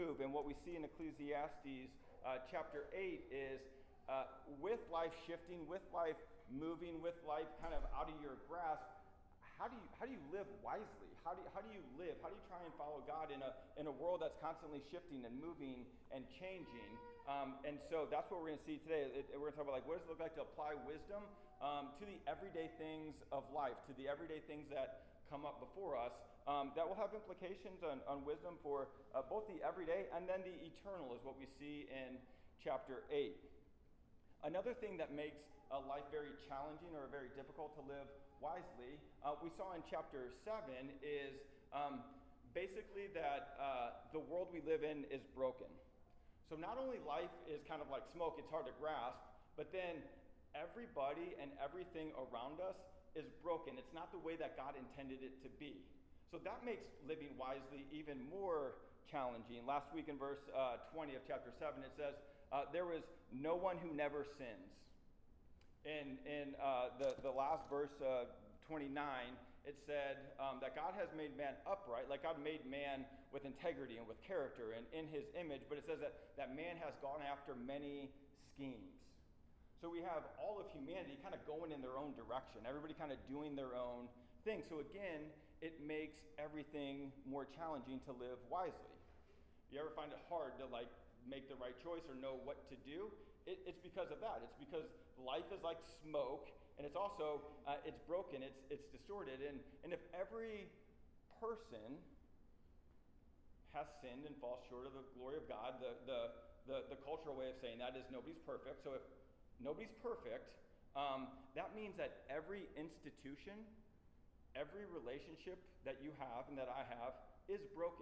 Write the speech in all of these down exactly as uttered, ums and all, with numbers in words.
move. And what we see in Ecclesiastes uh, chapter eight is uh, with life shifting, with life moving, with life kind of out of your grasp, how do you how do you live wisely? How do you, how do you live? How do you try and follow God in a in a world that's constantly shifting and moving and changing? Um, and so that's what we're going to see today. It, we're going to talk about like what does it look like to apply wisdom um, to the everyday things of life, to the everyday things that come up before us. Um, that will have implications on, on wisdom for uh, both the everyday and then the eternal, is what we see in chapter eight. Another thing that makes a life very challenging or very difficult to live wisely, uh, we saw in chapter seven, is um, basically that uh, the world we live in is broken. So not only life is kind of like smoke, it's hard to grasp, but then everybody and everything around us is broken. It's not the way that God intended it to be. So that makes living wisely even more challenging. Last week in verse uh, twenty of chapter seven, it says, uh, there was no one who never sins. In, in uh, the, the last verse, uh, twenty-nine, it said um, that God has made man upright, like God made man with integrity and with character and in his image, but it says that, that man has gone after many schemes. So we have all of humanity kind of going in their own direction, everybody kind of doing their own thing. So again, it makes everything more challenging to live wisely. You ever find it hard to like make the right choice or know what to do? It, it's because of that. It's because life is like smoke, and it's also, uh, it's broken, it's it's distorted. And, and if every person has sinned and falls short of the glory of God, the, the, the, the cultural way of saying that is nobody's perfect. So if nobody's perfect, um, that means that every institution, every relationship that you have and that I have is broken.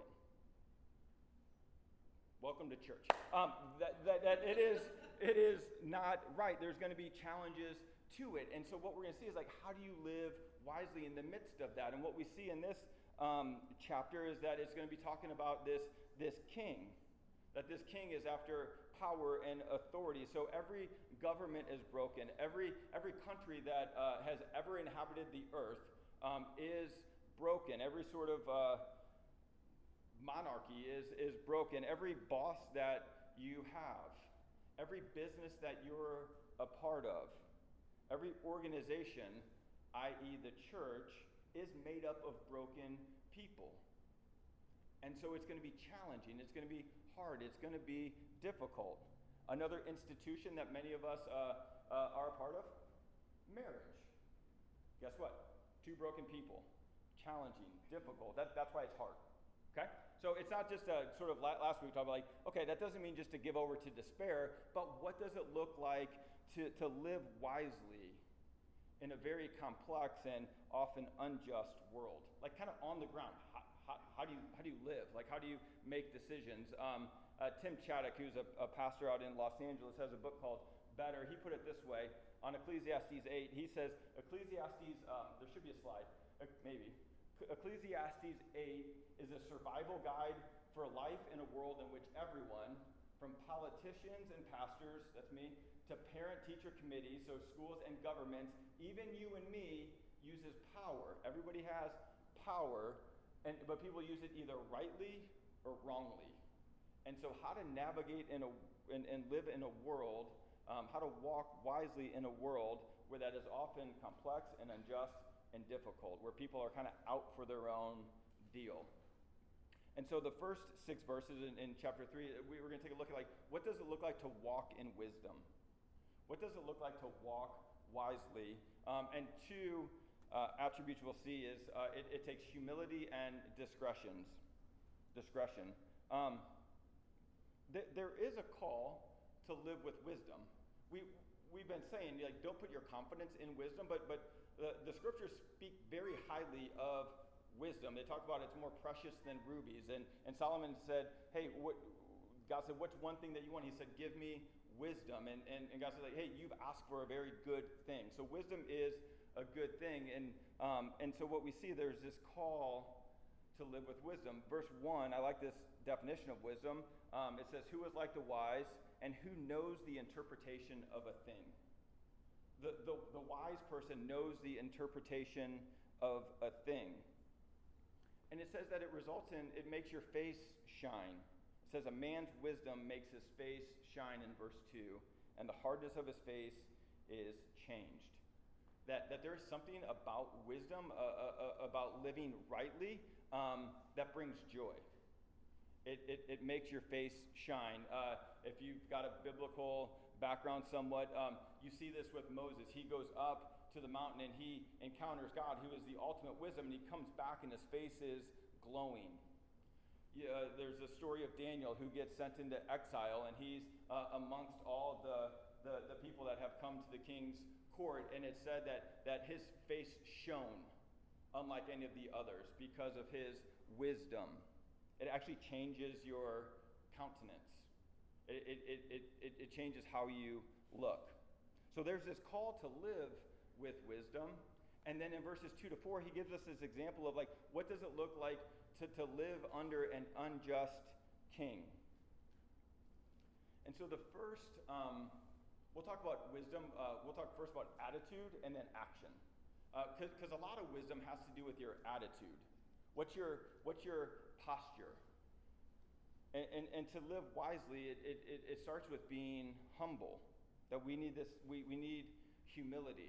Welcome to church. Um, that, that, that it is it is not right. There's going to be challenges to it. And so what we're going to see is like, how do you live wisely in the midst of that? And what we see in this um, chapter is that it's going to be talking about this, this king. That this king is after power and authority. So every government is broken. Every every country that uh, has ever inhabited the earth um, is broken. Every sort of uh, monarchy is, is broken. Every boss that you have, every business that you're a part of, every organization, that is the church, is made up of broken people. And so it's going to be challenging, it's going to be hard, it's going to be difficult. Another institution that many of us uh, uh, are a part of, marriage. Guess what? Two broken people. Challenging, difficult. That, that's why it's hard. Okay? So it's not just a sort of last week we talked about like, okay, that doesn't mean just to give over to despair, but what does it look like to, to live wisely in a very complex and often unjust world? Like kind of on the ground. How, how, how do you how do you live? Like how do you make decisions? Um, uh, Tim Chaddock, who's a, a pastor out in Los Angeles, has a book called Better. He put it this way on Ecclesiastes eight. He says, Ecclesiastes, um, there should be a slide, uh, maybe. Ecclesiastes eight is a survival guide for life in a world in which everyone, from politicians and pastors, that's me, to parent-teacher committees, so schools and governments, even you and me, uses power. Everybody has power, and but people use it either rightly or wrongly. And so how to navigate in a and, and live in a world, um, how to walk wisely in a world where that is often complex and unjust and difficult, where people are kind of out for their own deal. And so the first six verses in, in chapter three, we were going to take a look at like, what does it look like to walk in wisdom? What does it look like to walk wisely? Um, and two uh, attributes we'll see is uh, it, it takes humility and discretions. Discretion. Um, th- there is a call to live with wisdom. We we've been saying like, don't put your confidence in wisdom, but but the, the scriptures speak very highly of wisdom. They talk about it's more precious than rubies. And, and Solomon said, hey, what, God said, what's one thing that you want? He said, give me wisdom. And, and, and God said, like, hey, you've asked for a very good thing. So wisdom is a good thing. And, um, and so what we see, there's this call to live with wisdom. Verse one, I like this definition of wisdom. Um, it says, who is like the wise and who knows the interpretation of a thing? The, the, the wise person knows the interpretation of a thing. And it says that it results in, it makes your face shine. It says, a man's wisdom makes his face shine in verse two, and the hardness of his face is changed. That, that there is something about wisdom, uh, uh, about living rightly, um, that brings joy. It, it, it makes your face shine. Uh, if you've got a biblical background somewhat, um, you see this with Moses. He goes up to the mountain and he encounters God, who is the ultimate wisdom, and he comes back and his face is glowing. Yeah, there's a story of Daniel who gets sent into exile, and he's uh, amongst all the, the, the people that have come to the king's court, and it said that, that his face shone unlike any of the others because of his wisdom. It actually changes your countenance. It, it, it, it, it changes how you look. So there's this call to live with wisdom. And then in verses two to four, he gives us this example of like, what does it look like to, to live under an unjust king? And so the first, um, we'll talk about wisdom. Uh, we'll talk first about attitude and then action. Because uh, a lot of wisdom has to do with your attitude. What's your, what's your posture? And, and, and to live wisely, it, it, it starts with being humble. That we need this, we, we need humility.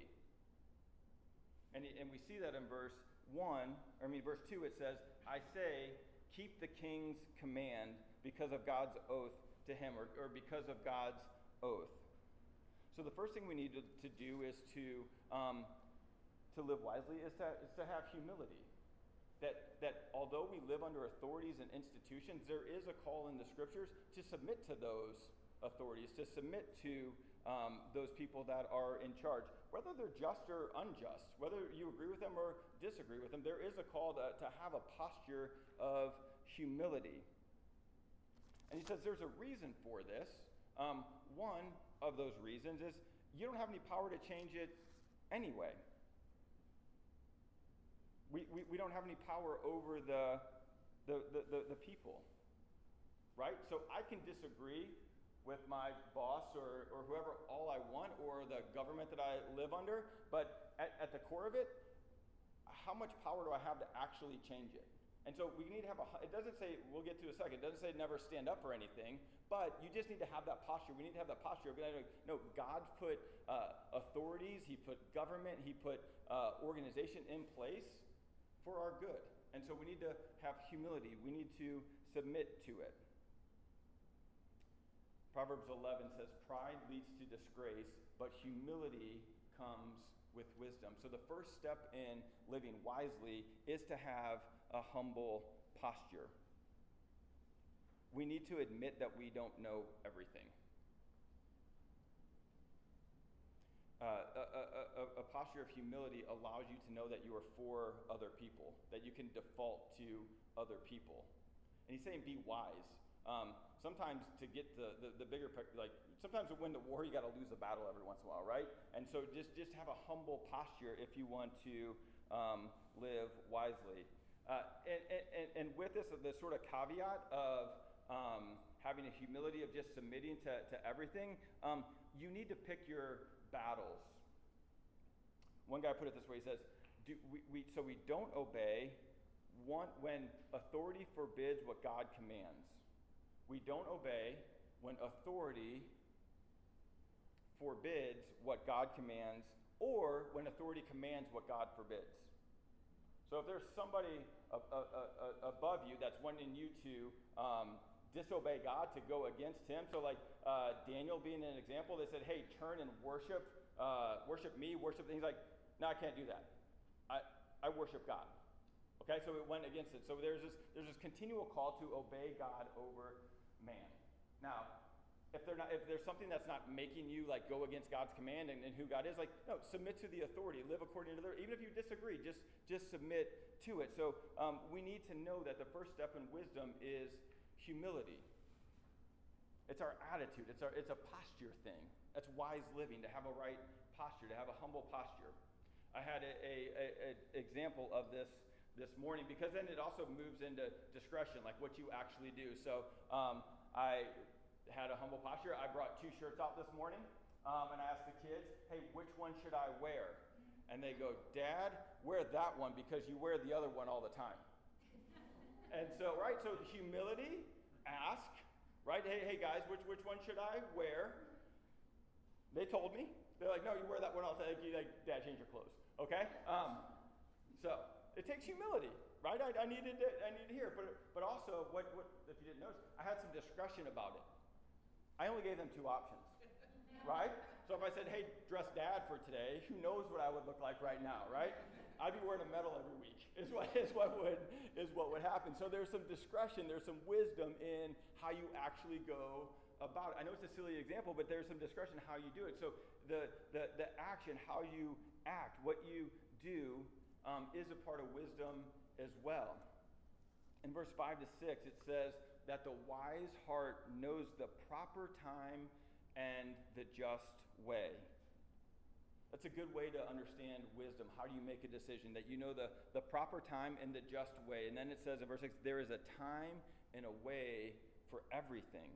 And, and we see that in verse one, or I mean verse two, it says, I say, keep the king's command because of God's oath to him, or, or because of God's oath. So the first thing we need to, to do is to, um, to live wisely is to, is to have humility. That, that although we live under authorities and institutions, there is a call in the scriptures to submit to those authorities, to submit to um, those people that are in charge, whether they're just or unjust, whether you agree with them or disagree with them. There is a call to, to have a posture of humility. And he says there's a reason for this. Um, one of those reasons is you don't have any power to change it anyway. We, we, we don't have any power over the, the, the, the, the people, right? So I can disagree with my boss or, or whoever all I want, or the government that I live under, but at, at the core of it, how much power do I have to actually change it? And so we need to have a, it doesn't say, we'll get to a second, it doesn't say never stand up for anything, but you just need to have that posture. We need to have that posture of, no, God put uh, authorities, he put government, he put uh, organization in place for our good. And so we need to have humility. We need to submit to it. Proverbs eleven says, pride leads to disgrace, but humility comes with wisdom. So the first step in living wisely is to have a humble posture. We need to admit that we don't know everything. Uh, a, a, a, a posture of humility allows you to know that you are for other people, that you can default to other people. And he's saying be wise. Um, sometimes to get the, the, the bigger picture, like sometimes to win the war, you got to lose a battle every once in a while, right? And so just, just have a humble posture if you want to um, live wisely. Uh, and, and, and with this, the sort of caveat of um, having a humility of just submitting to, to everything, um, you need to pick your battles. One guy put it this way, he says, do we, we, so we don't obey one, when authority forbids what God commands. We don't obey when authority forbids what God commands, or when authority commands what God forbids. So if there's somebody a, a, a, above you that's wanting you to um, disobey God, to go against him. So like uh, Daniel being an example, they said, hey, turn and worship, uh, worship me, worship. And he's like, no, I can't do that. I, I worship God. Okay, so it went against it. So there's this, there's this continual call to obey God over man. Now, if they're not, if there's something that's not making you like go against God's command and, and who God is, like, no, submit to the authority, live according to their, even if you disagree, just, just submit to it. So um, we need to know that the first step in wisdom is humility. It's our attitude. It's our, it's a posture thing. That's wise living, to have a right posture, to have a humble posture. I had a, a, a, a example of this this morning, because then it also moves into discretion, like what you actually do. So um, I had a humble posture. I brought two shirts out this morning, um, and I asked the kids, hey, which one should I wear? And they go, Dad, wear that one because you wear the other one all the time. And so, right, so humility, ask, Hey, hey guys, which which one should I wear? They told me. They're like, no, you wear that one all the time. Like, Dad, change your clothes. Okay? Um, so it takes humility, right? I, I needed to, I needed to hear, but but also, what what if you didn't notice, I had some discretion about it. I only gave them two options, right? So if I said, hey, dress Dad for today, who knows what I would look like right now, right? I'd be wearing a medal every week. Is what is what would is what would happen. So there's some discretion, there's some wisdom in how you actually go about it. I know it's a silly example, but there's some discretion how you do it. So the the the action, how you act, what you do, um, is a part of wisdom as well. In verse five to six, it says that the wise heart knows the proper time and the just way. That's a good way to understand wisdom. How do you make a decision? That you know the, the proper time and the just way. And then it says in verse six, there is a time and a way for everything.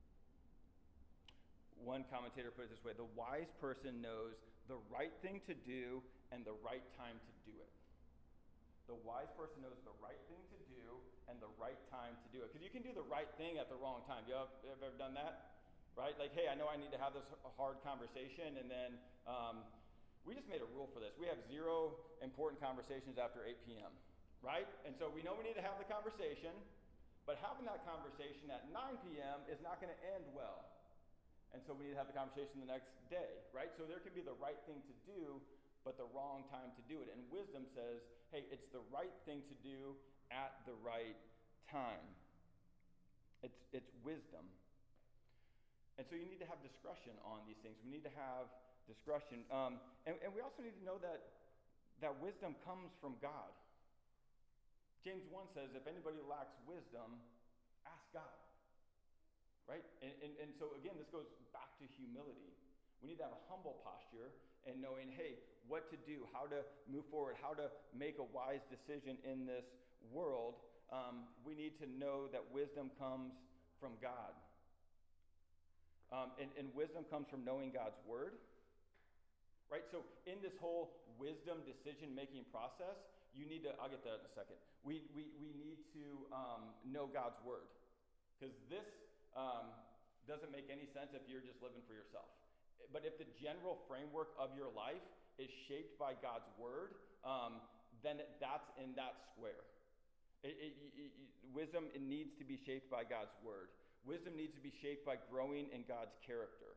One commentator put it this way: the wise person knows the right thing to do and the right time to do it. The wise person knows the right thing to do and the right time to do it. Because you can do the right thing at the wrong time. You have, have ever done that? Right? Like, hey, I know I need to have this hard conversation, and then um, we just made a rule for this. We have zero important conversations after eight p.m., right? And so we know we need to have the conversation, but having that conversation at nine p.m. is not going to end well. And so we need to have the conversation the next day, right? So there can be the right thing to do, but the wrong time to do it. And wisdom says, hey, it's the right thing to do at the right time. It's, it's wisdom. And so you need to have discretion on these things. We need to have discretion. Um, and, and we also need to know that, that wisdom comes from God. James one says, if anybody lacks wisdom, ask God. Right? And, and, and so again, this goes back to humility. We need to have a humble posture and knowing, hey, what to do, how to move forward, how to make a wise decision in this world. Um, we need to know that wisdom comes from God. Um, and, and wisdom comes from knowing God's word. Right? So in this whole wisdom decision-making process, you need to, I'll get that in a second. We, we, we need to um, know God's word. Because this um, doesn't make any sense if you're just living for yourself. But if the general framework of your life is shaped by God's word, um, then it, that's in that square. It, it, it, it, wisdom it needs to be shaped by God's word. Wisdom needs to be shaped by growing in God's character.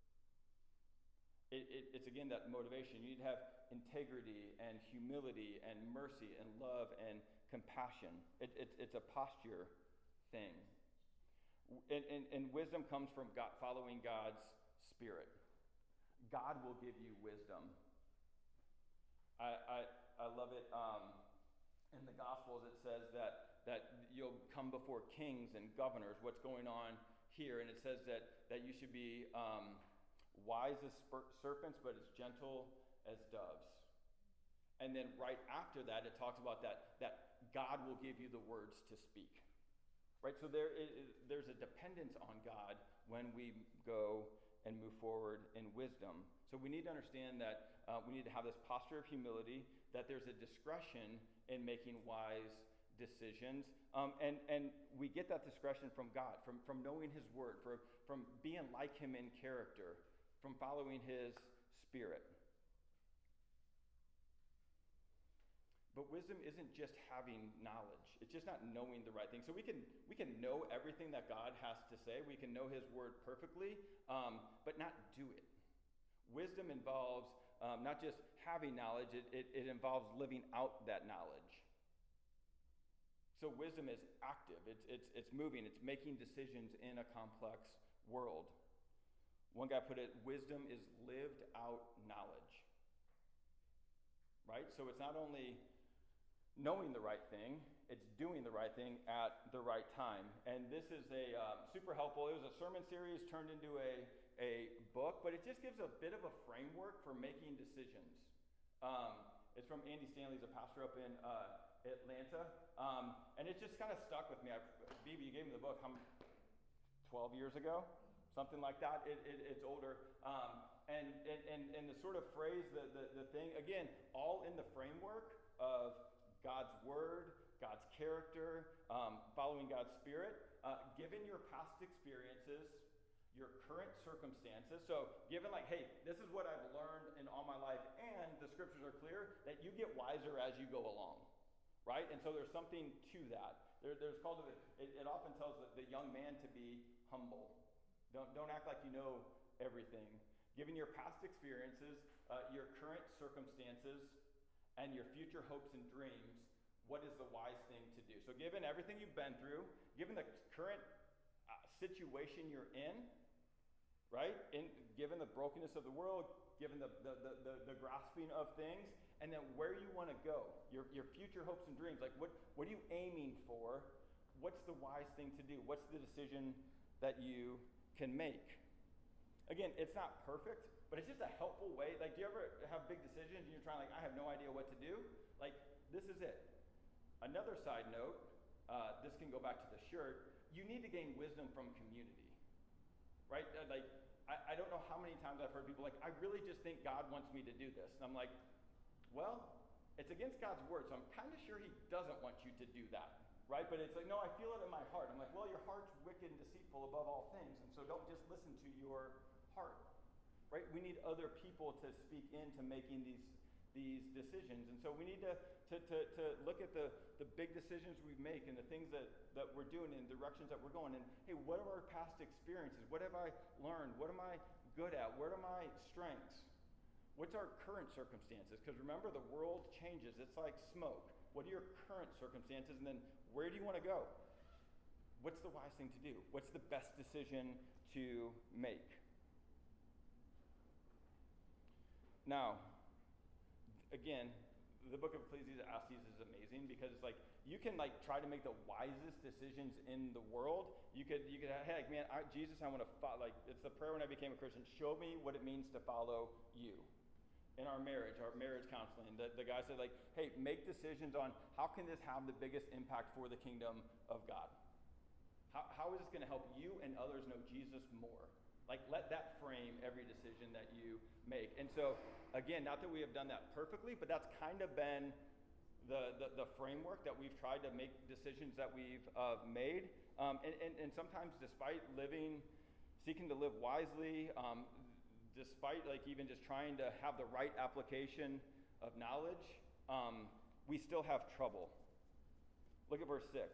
It, it, it's again that motivation. You need to have integrity and humility and mercy and love and compassion. It, it, it's a posture thing. And, and, and wisdom comes from God, following God's Spirit. God will give you wisdom. I, I, I love it. Um, in the Gospels, it says that, that you'll come before kings and governors. What's going on here? And it says that, that you should be um, wise as sper- serpents, but as gentle as doves. And then right after that, it talks about that, that God will give you the words to speak. Right, so there is, there's a dependence on God when we go and move forward in wisdom. So we need to understand that uh, we need to have this posture of humility, that there's a discretion in making wise decisions. Um, and, and we get that discretion from God, from, from knowing his word, from, from being like him in character, from following his Spirit. But wisdom isn't just having knowledge. It's just not knowing the right thing. So we can we can know everything that God has to say. We can know his word perfectly, um, but not do it. Wisdom involves um, not just having knowledge, it, it, it involves living out that knowledge. So wisdom is active. It's, it's, it's moving. It's making decisions in a complex world. One guy put it, wisdom is lived out knowledge. Right? So it's not only knowing the right thing, it's doing the right thing at the right time. And this is a um, super helpful, it was a sermon series turned into a, a book, but it just gives a bit of a framework for making decisions. Um, it's from Andy Stanley, he's a pastor up in uh, Atlanta, um, and it just kind of stuck with me. I, B B, you gave me the book how, twelve years ago? Something like that. It, it, it's older. Um, and, and, and, and the sort of phrase, the, the, the thing, again, all in the framework of God's word, God's character, um, following God's Spirit. uh, given your past experiences, your current circumstances, so given like, hey, this is what I've learned in all my life, and the scriptures are clear that you get wiser as you go along, right? And so there's something to that. There, there's called, it, it often tells the, the young man to be humble. Don't, don't act like you know everything. Given your past experiences, uh, your current circumstances, and your future hopes and dreams, what is the wise thing to do? So given everything you've been through, given the current uh, situation you're in, right? In, given the brokenness of the world, given the, the, the, the, the grasping of things, and then where you want to go, your, your future hopes and dreams, like what, what are you aiming for? What's the wise thing to do? What's the decision that you can make? Again, it's not perfect, but it's just a helpful way. Like, do you ever have big decisions and you're trying, like, I have no idea what to do? Like, this is it. Another side note, uh, this can go back to the shirt, you need to gain wisdom from community, right? Uh, like, I, I don't know how many times I've heard people like, I really just think God wants me to do this. And I'm like, well, it's against God's word, so I'm kind of sure he doesn't want you to do that, right? But it's like, no, I feel it in my heart. I'm like, well, your heart's wicked and deceitful above all things, and so don't just listen to your heart, right? We need other people to speak into making these these decisions, and so we need to to, to, to look at the, the big decisions we make and the things that, that we're doing and the directions that we're going. And hey, what are our past experiences? What have I learned? What am I good at? What are my strengths? What's our current circumstances? Because remember, the world changes. It's like smoke. What are your current circumstances? And then where do you want to go? What's the wise thing to do? What's the best decision to make? Now, again, the book of Ecclesiastes is amazing because it's like you can like try to make the wisest decisions in the world. You could you could hey like, man, I, Jesus, I want to follow. Like it's the prayer when I became a Christian. Show me what it means to follow you. In our marriage, our marriage counseling, the, the guy said like, hey, make decisions on how can this have the biggest impact for the kingdom of God. How how is this going to help you and others know Jesus more? Like, let that frame every decision that you make. And so, again, not that we have done that perfectly, but that's kind of been the, the, the framework that we've tried to make decisions that we've uh, made. Um, and, and, and sometimes despite living, seeking to live wisely, um, despite like even just trying to have the right application of knowledge, um, we still have trouble. Look at verse six.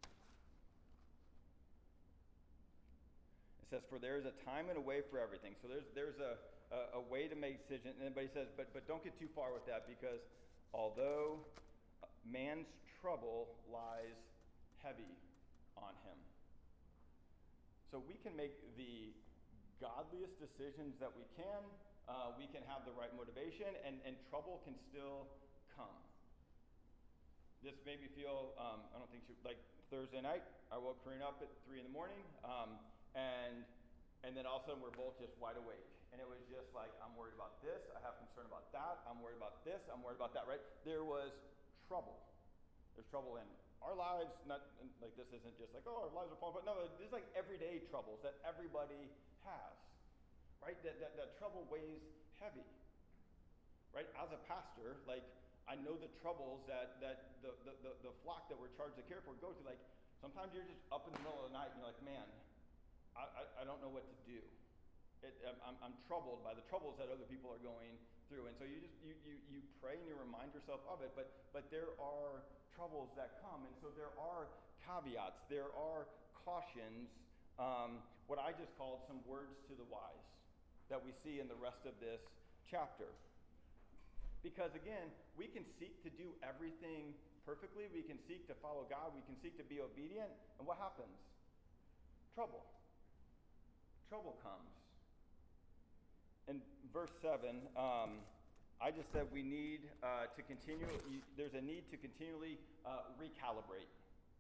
It says, for there is a time and a way for everything. So there's there's a, a, a way to make decisions. And everybody says, but, but don't get too far with that because although man's trouble lies heavy on him. So we can make the godliest decisions that we can. Uh, we can have the right motivation and, and trouble can still come. This made me feel, um, I don't think she, like Thursday night, I woke Karina up at three in the morning. Um, And and then all of a sudden we're both just wide awake. And it was just like, I'm worried about this, I have concern about that, I'm worried about this, I'm worried about that, right? There was trouble. There's trouble in our lives, not like this isn't just like, oh, our lives are falling, but no, this is like everyday troubles that everybody has, right? That, that, that trouble weighs heavy, right? As a pastor, like I know the troubles that, that the, the, the, the flock that we're charged to care for go through. Like sometimes you're just up in the middle of the night and you're like, man, I, I, I don't know what to do. It, I'm, I'm troubled by the troubles that other people are going through. And so you just you, you, you pray and you remind yourself of it, but but there are troubles that come. And so there are caveats, there are cautions, um, what I just called some words to the wise that we see in the rest of this chapter. Because again, we can seek to do everything perfectly, we can seek to follow God, we can seek to be obedient, and what happens? Trouble. Trouble comes. In verse seven, um, I just said we need uh, to continue, there's a need to continually uh, recalibrate.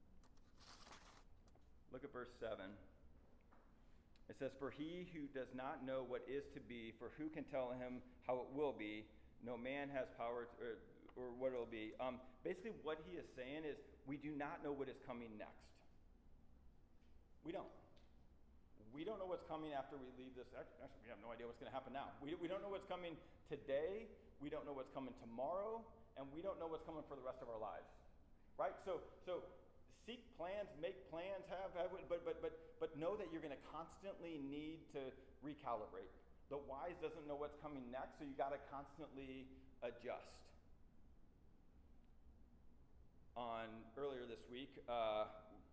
Look at verse seven. It says, for he who does not know what is to be, for who can tell him how it will be? No man has power to, or, or what it will be. Um, basically what he is saying is we do not know what is coming next. We don't. We don't know what's coming after we leave this. Actually, we have no idea what's going to happen now. We, we don't know what's coming today. We don't know what's coming tomorrow. And we don't know what's coming for the rest of our lives. Right? So, so seek plans, make plans, have, have but, but, but, but know that you're going to constantly need to recalibrate. The wise doesn't know what's coming next, so you got to constantly adjust. On earlier this week, uh,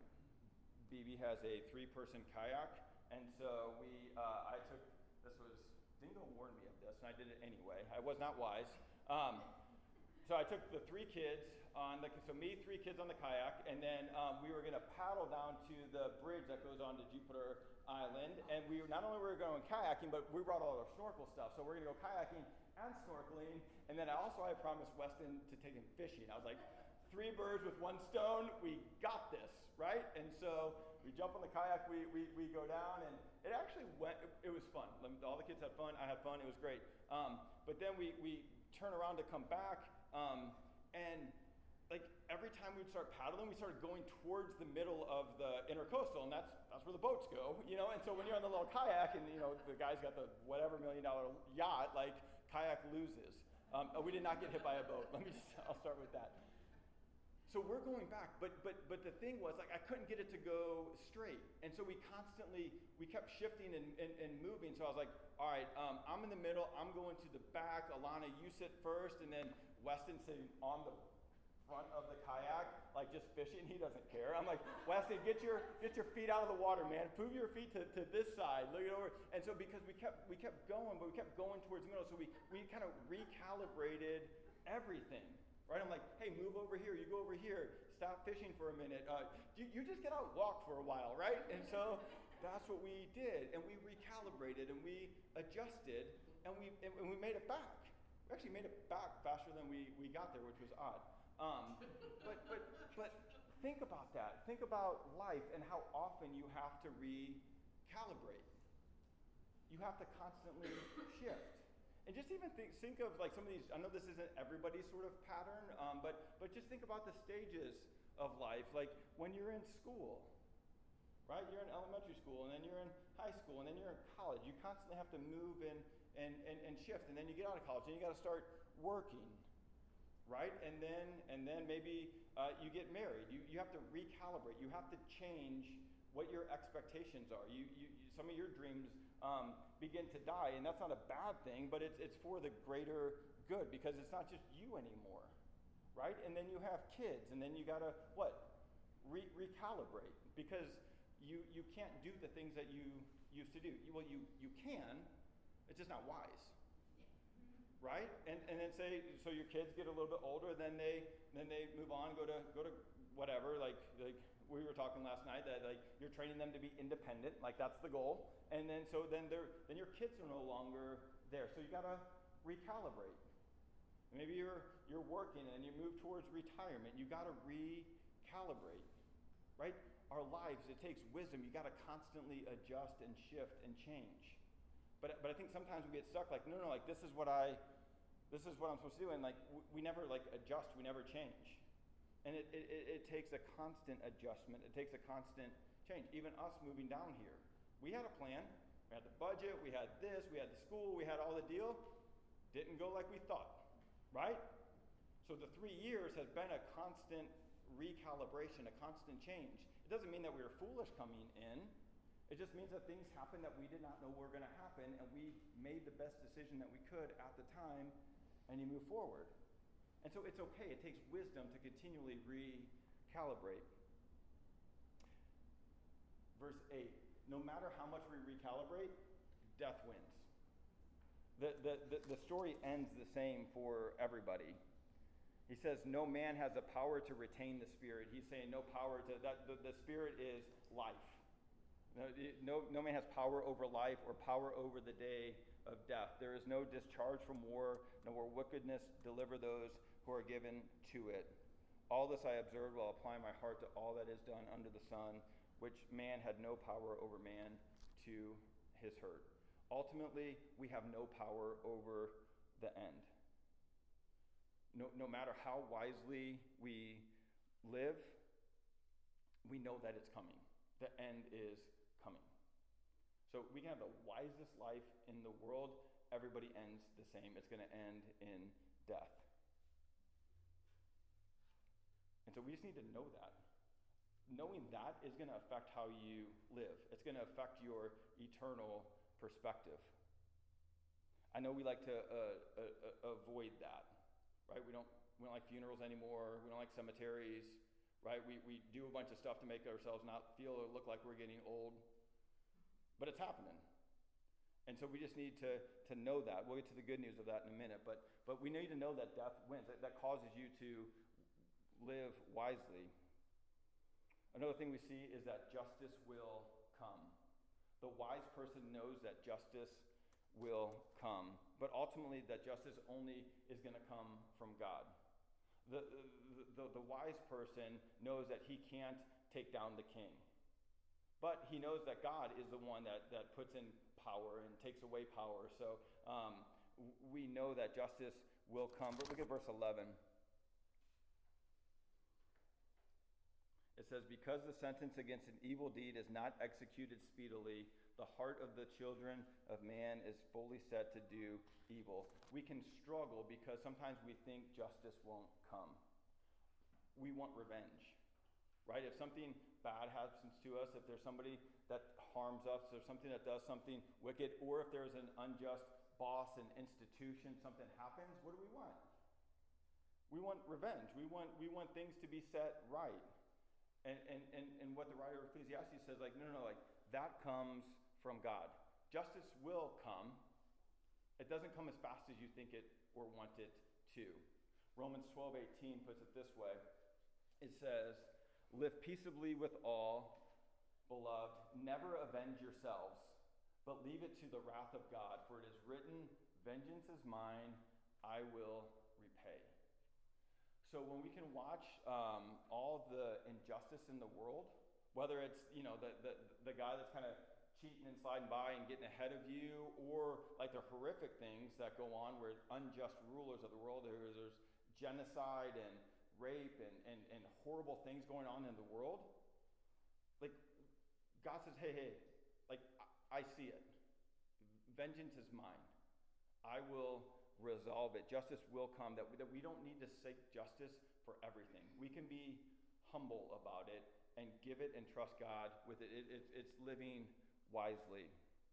B B has a three-person kayak, and so we, uh, I took, this was, Dingo warned me of this, and I did it anyway. I was not wise. Um, so I took the three kids on the, so me, three kids on the kayak, and then um, we were going to paddle down to the bridge that goes on to Jupiter Island, and we were, not only were we going kayaking, but we brought all our snorkel stuff. So we're going to go kayaking and snorkeling, and then I also I promised Weston to take him fishing. I was like, three birds with one stone, we got this, right? And so we jump on the kayak, we we, we go down, and it actually went, it, it was fun. All the kids had fun, I had fun, it was great. Um, but then we, we turn around to come back, um, and like every time we'd start paddling, we started going towards the middle of the intercoastal, and that's that's where the boats go, you know? And so when you're on the little kayak, and you know, the guy's got the whatever million dollar yacht, like kayak loses. Um, we did not get hit by a boat. Let me just, I'll start with that. So we're going back, but but but the thing was, like, I couldn't get it to go straight, and so we constantly we kept shifting and, and, and moving. So I was like, all right, um, I'm in the middle, I'm going to the back. Alana, you sit first, and then Weston sitting on the front of the kayak, like just fishing. He doesn't care. I'm like, Weston, get your get your feet out of the water, man. Move your feet to, to this side. Look it over. And so because we kept we kept going, but we kept going towards the middle, so we we kind of recalibrated everything. Right? I'm like, hey, move over here. You go over here. Stop fishing for a minute. Uh, you, you just get out and walk for a while, right? And so that's what we did. And we recalibrated and we adjusted and we and, and we made it back. We actually made it back faster than we, we got there, which was odd. Um, but but but think about that. Think about life and how often you have to recalibrate. You have to constantly shift. And just even think, think of like some of these, I know this isn't everybody's sort of pattern, um, but, but just think about the stages of life. Like when you're in school, right? You're in elementary school, and then you're in high school, and then you're in college. You constantly have to move and, and, and, and shift. And then you get out of college, and you got to start working, right? And then and then maybe uh, you get married. You, you have to recalibrate. You have to change what your expectations are. You, you, some of your dreams um, begin to die, and that's not a bad thing, but it's it's for the greater good, because it's not just you anymore, right? And then you have kids, and then you gotta what? Re- recalibrate, because you you can't do the things that you used to do. You, well, you you can, it's just not wise, right? And and then say so your kids get a little bit older, then they then they move on, go to go to whatever, like like. We were talking last night that like you're training them to be independent, like that's the goal. And then so then they're then your kids are no longer there. So you gotta recalibrate. Maybe you're you're working and you move towards retirement. You gotta recalibrate. Right? Our lives, it takes wisdom. You gotta constantly adjust and shift and change. But but I think sometimes we get stuck like, no, no, like this is what I this is what I'm supposed to do, and like we, we never like adjust, we never change. And it, it, it takes a constant adjustment. It takes a constant change. Even us moving down here. We had a plan. We had the budget. We had this. We had the school. We had all the deal. Didn't go like we thought. Right? So the three years has been a constant recalibration, a constant change. It doesn't mean that we were foolish coming in. It just means that things happened that we did not know were going to happen, and we made the best decision that we could at the time, and you move forward. And so it's okay. It takes wisdom to continually recalibrate. Verse eight, no matter how much we recalibrate, death wins. The, the, the, the story ends the same for everybody. He says no man has the power to retain the spirit. He's saying no power to, that the, the spirit is life. No, no, no man has power over life or power over the day of death. There is no discharge from war, nor wickedness deliver those who are given to it. All this I observed while applying my heart to all that is done under the sun, which man had no power over man to his hurt. Ultimately, we have no power over the end. No, no matter how wisely we live, we know that it's coming. The end is coming. So we can have the wisest life in the world. Everybody ends the same. It's going to end in death. And so we just need to know that. knowing that is going to affect how you live. It's going to affect your eternal perspective. I know we like to uh, uh, avoid that, right? We don't, we don't like funerals anymore. We don't like cemeteries, right? We, we do a bunch of stuff to make ourselves not feel or look like we're getting old. But it's happening. And so we just need to, to know that. We'll get to the good news of that in a minute. But, but we need to know that death wins. That, that causes you to live wisely. Another thing we see is that justice will come. The wise person knows that justice will come. But ultimately, that justice only is going to come from God. The, the, the, the wise person knows that he can't take down the king. But he knows that God is the one that, that puts in power and takes away power. So um, we know that justice will come. But look at verse eleven. It says, because the sentence against an evil deed is not executed speedily, the heart of the children of man is fully set to do evil. We can struggle because sometimes we think justice won't come. We want revenge, right? If something bad happens to us, if there's somebody that harms us, or something that does something wicked, or if there's an unjust boss and institution, something happens, what do we want? We want revenge. We want we want things to be set right. And and and, and what the writer of Ecclesiastes says, like, no, no, no, like, that comes from God. Justice will come. It doesn't come as fast as you think it or want it to. Romans twelve eighteen puts it this way. It says, live peaceably with all, beloved, never avenge yourselves, but leave it to the wrath of God, for it is written, vengeance is mine, I will repay. So when we can watch um, all the injustice in the world, whether it's, you know, the, the, the guy that's kind of cheating and sliding by and getting ahead of you, or like the horrific things that go on where unjust rulers of the world, there's, there's genocide and rape and, and, and horrible things going on in the world, like, God says, hey, hey, like, I, I see it. Vengeance is mine. I will resolve it. Justice will come. That we, that we don't need to seek justice for everything. We can be humble about it and give it and trust God with it. it, it it's living wisely.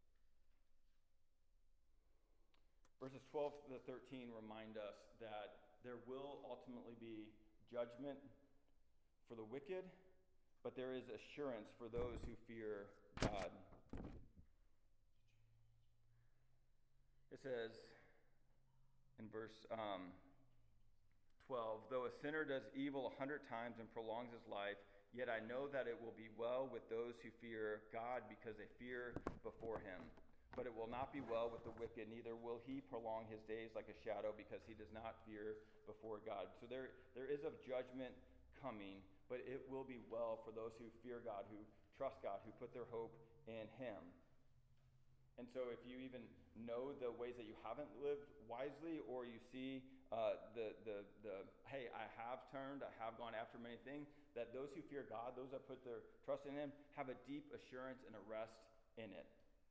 Verses twelve to thirteen remind us that there will ultimately be judgment for the wicked, but there is assurance for those who fear God. It says in verse um, twelve, though a sinner does evil a hundred times and prolongs his life, yet I know that it will be well with those who fear God because they fear before him. But it will not be well with the wicked, neither will he prolong his days like a shadow because he does not fear before God. So there, there is a judgment coming, but it will be well for those who fear God, who trust God, who put their hope in him. And so if you even know the ways that you haven't lived wisely, or you see uh, the, the, the, hey, I have turned, I have gone after many things, that those who fear God, those that put their trust in him, have a deep assurance and a rest in it.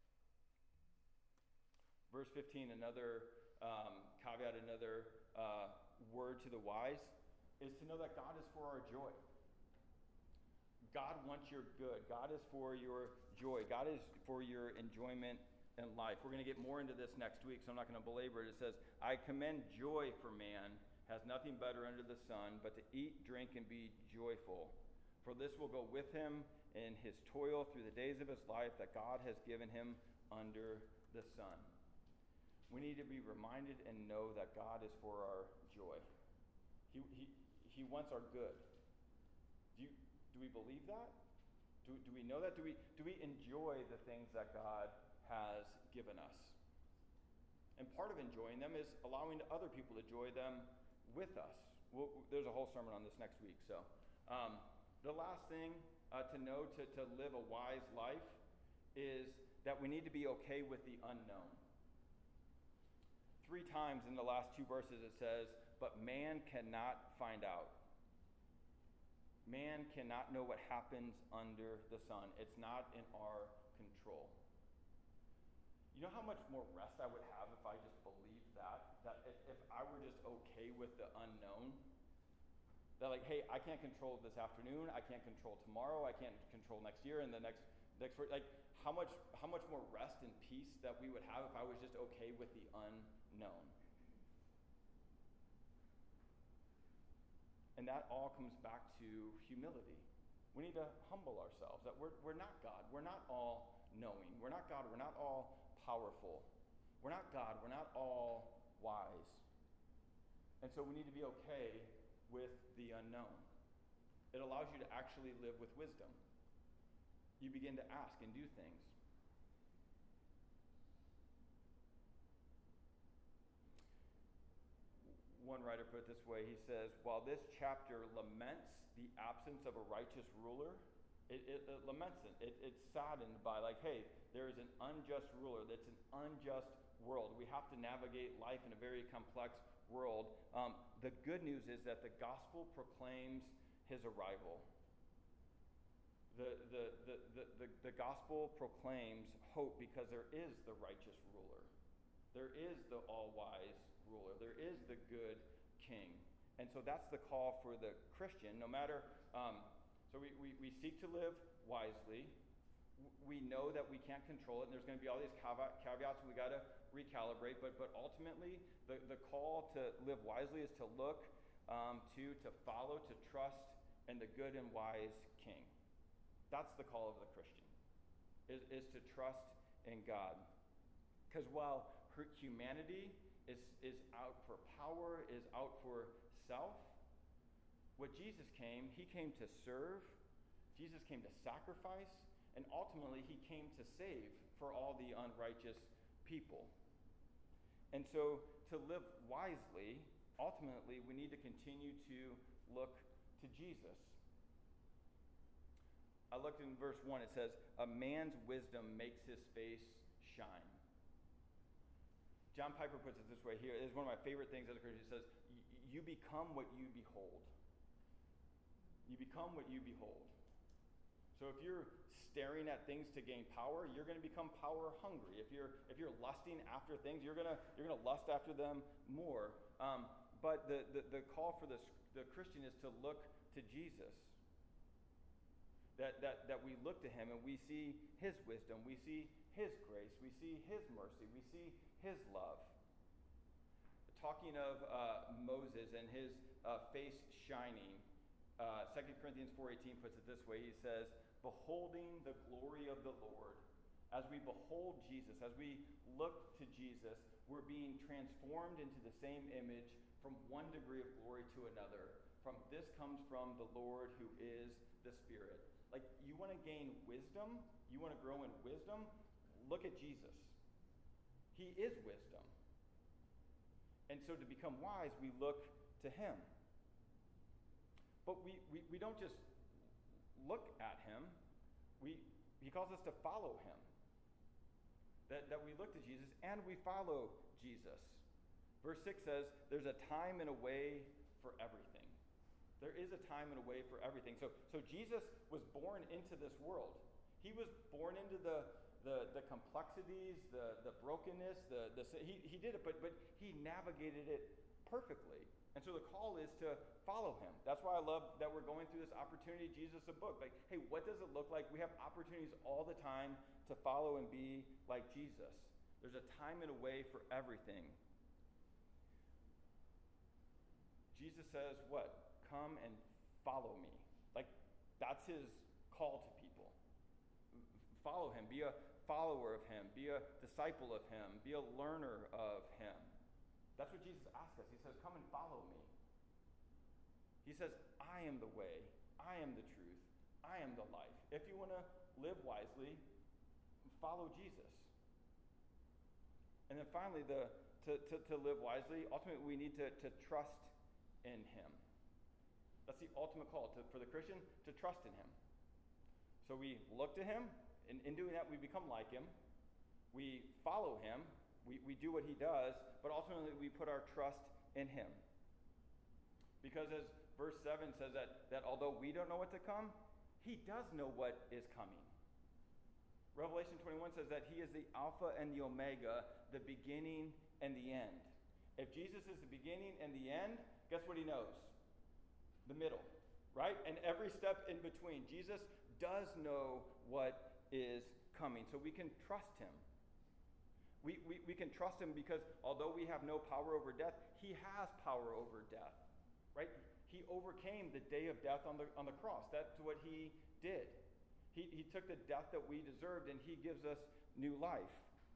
Verse fifteen, another um, caveat, another uh, word to the wise, is to know that God is for our joy. God wants your good. God is for your joy. God is for your enjoyment in life. We're going to get more into this next week, so I'm not going to belabor it. It says, I commend joy for man, has nothing better under the sun, but to eat, drink, and be joyful. For this will go with him in his toil through the days of his life that God has given him under the sun. We need to be reminded and know that God is for our joy. He, he, he wants our good. Do you, do we believe that? Do, do we know that? Do we, do we enjoy the things that God has given us? And part of enjoying them is allowing other people to enjoy them with us. We'll, there's a whole sermon on this next week. So um, the last thing uh, to know to, to live a wise life is that we need to be okay with the unknown. Three times in the last two verses it says, but man cannot find out. Man cannot know what happens under the sun. It's not in our control. You know how much more rest I would have if I just believed that? That if, if I were just okay with the unknown? That like, hey, I can't control this afternoon, I can't control tomorrow, I can't control next year and the next next like how much how much more rest and peace that we would have if I was just okay with the unknown. And that all comes back to humility. We need to humble ourselves, that we're we're not God. We're not all knowing. We're not God. We're not all powerful. We're not God. We're not all wise. And so we need to be okay with the unknown. It allows you to actually live with wisdom. You begin to ask and do things. One writer put it this way. He says, while this chapter laments the absence of a righteous ruler, it, it, it laments it. it. It's saddened by like, hey, there is an unjust ruler. That's an unjust world. We have to navigate life in a very complex world. Um, the good news is that the gospel proclaims his arrival. The, the, the, the, the, the gospel proclaims hope because there is the righteous ruler. There is the all-wise ruler. There is the good king. And so that's the call for the Christian. No matter, um, so we, we, we seek to live wisely. We know that we can't control it, and there's going to be all these caveat, caveats we got to recalibrate, but but ultimately the, the call to live wisely is to look, um, to, to follow, to trust in the good and wise king. That's the call of the Christian, is, is to trust in God. Because while her humanity is, is out for power, is out for self, what Jesus came, he came to serve, Jesus came to sacrifice, and ultimately he came to save for all the unrighteous people. And so to live wisely, ultimately we need to continue to look to Jesus. I looked in verse one, it says, a man's wisdom makes his face shine. John Piper puts it this way here. It's one of my favorite things as a Christian. He says, you become what you behold. You become what you behold. So if you're staring at things to gain power, you're going to become power hungry. If you're if you're lusting after things, you're gonna you're gonna lust after them more. Um, but the, the the call for the the Christian is to look to Jesus. That that that we look to him and we see his wisdom, we see his grace, we see his mercy, we see his love. Talking of uh, Moses and his uh, face shining, uh, Second Corinthians four eighteen puts it this way. He says, beholding the glory of the Lord. As we behold Jesus, as we look to Jesus, we're being transformed into the same image from one degree of glory to another. From this comes from the Lord who is the Spirit. Like, you want to gain wisdom, you want to grow in wisdom, look at Jesus. He is wisdom. And so to become wise, we look to him. But we, we, we don't just look at him. We, he calls us to follow him. That, that we look to Jesus and we follow Jesus. Verse six says, there's a time and a way for everything. There is a time and a way for everything. So, so Jesus was born into this world. He was born into the, the, the complexities, the, the brokenness, the, the he, he did it, but, but he navigated it perfectly. And so the call is to follow him. That's why I love that we're going through this opportunity, Jesus a book. Like, hey, what does it look like? We have opportunities all the time to follow and be like Jesus. There's a time and a way for everything. Jesus says, what? Come and follow me. Like, that's his call to people. Follow him. Be a follower of him. Be a disciple of him. Be a learner of him. That's what Jesus asks us. He says, come and follow me. He says, I am the way. I am the truth. I am the life. If you want to live wisely, follow Jesus. And then finally, the to, to, to live wisely, ultimately we need to, to trust in him. That's the ultimate call to, for the Christian, to trust in him. So we look to him. In, in doing that, we become like him. We follow him. We, we do what he does, but ultimately we put our trust in him. Because as verse seven says that, that although we don't know what to come, he does know what is coming. Revelation twenty-one says that he is the Alpha and the Omega, the beginning and the end. If Jesus is the beginning and the end, guess what he knows? the middle, right? And every step in between. Jesus does know what is coming, so we can trust him. We, we, we can trust him because although we have no power over death, he has power over death, right? He overcame the day of death on the, on the cross. That's what he did. He, he took the death that we deserved, and he gives us new life.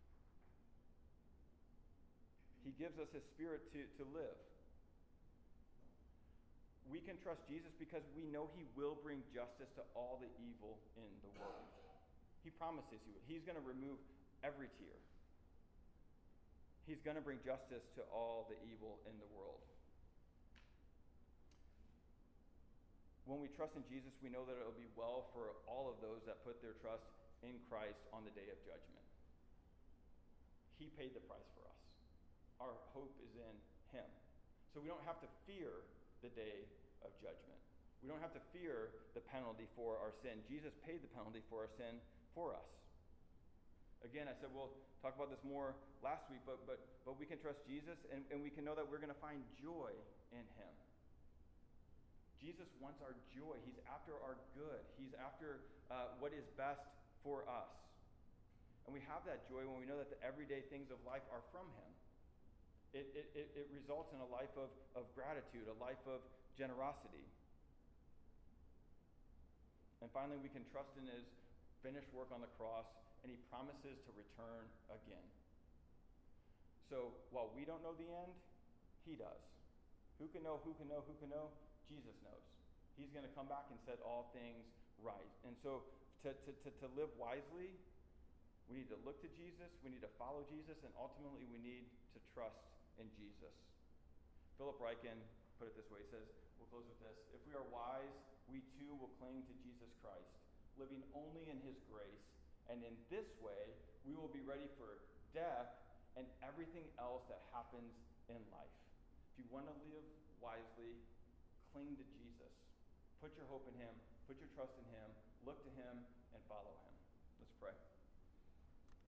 He gives us his spirit to, to live. We can trust Jesus because we know he will bring justice to all the evil in the world. He promises he would. He's going to remove every tear. He's going to bring justice to all the evil in the world. When we trust in Jesus, we know that it will be well for all of those that put their trust in Christ on the day of judgment. He paid the price for us. Our hope is in him. So we don't have to fear the day of judgment. We don't have to fear the penalty for our sin. Jesus paid the penalty for our sin for us. Again, I said we'll talk about this more last week, but but but we can trust Jesus, and, and we can know that we're going to find joy in him. Jesus wants our joy. He's after our good. He's after uh, what is best for us. And we have that joy when we know that the everyday things of life are from him. It, it, it, it results in a life of, of gratitude, a life of generosity. And finally, we can trust in his finished work on the cross, and he promises to return again. So while we don't know the end, he does. Who can know, who can know, who can know? Jesus knows. He's going to come back and set all things right. And so to, to, to, to live wisely, we need to look to Jesus, we need to follow Jesus, and ultimately we need to trust in Jesus. Philip Ryken put it this way. He says, we'll close with this. If we are wise, we too will cling to Jesus Christ, living only in his grace. And in this way, we will be ready for death and everything else that happens in life. If you want to live wisely, cling to Jesus. Put your hope in him. Put your trust in him. Look to him and follow him. Let's pray.